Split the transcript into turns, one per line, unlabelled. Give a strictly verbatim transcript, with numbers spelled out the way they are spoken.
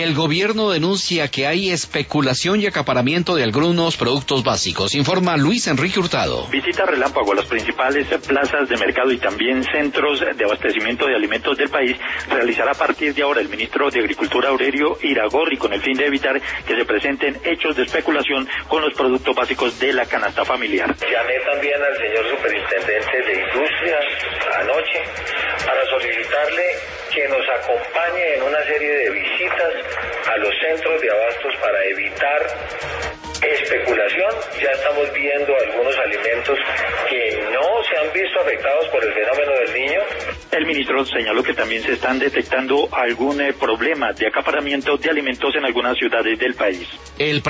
El gobierno denuncia que hay especulación y acaparamiento de algunos productos básicos. Informa Luis Enrique Hurtado.
Visita relámpago a las principales plazas de mercado y también centros de abastecimiento de alimentos del país realizará a partir de ahora el ministro de Agricultura Aurelio Iragorri, con el fin de evitar que se presenten hechos de especulación con los productos básicos de la canasta familiar.
Llamé también al señor superintendente de Industria anoche para solicitarle que nos acompañe en una serie de visitas a los centros de abastos para evitar especulación. Ya estamos viendo algunos alimentos que no se han visto afectados por el fenómeno del niño.
El ministro señaló que también se están detectando algún eh, problema de acaparamiento de alimentos en algunas ciudades del país.
El